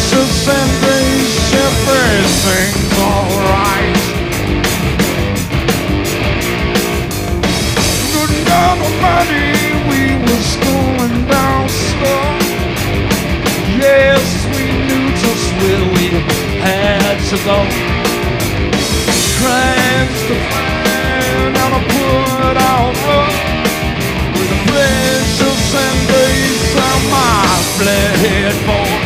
precious and grace, everything's alright. Good God Almighty, we was going down slow. Yes, we knew just where we had to go. Crashed the plan and I put out road with the precious and grace of my flathead boy.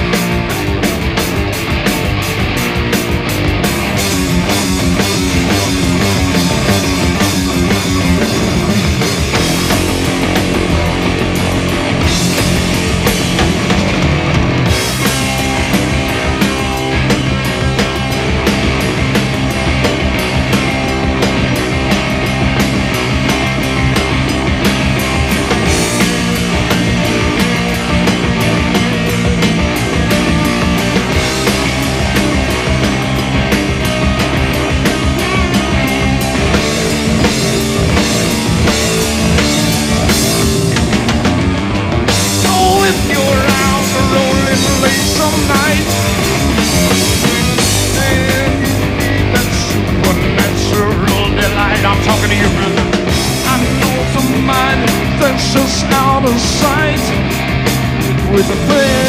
I'm talking to you, brother. I know somebody that's just out of sight with a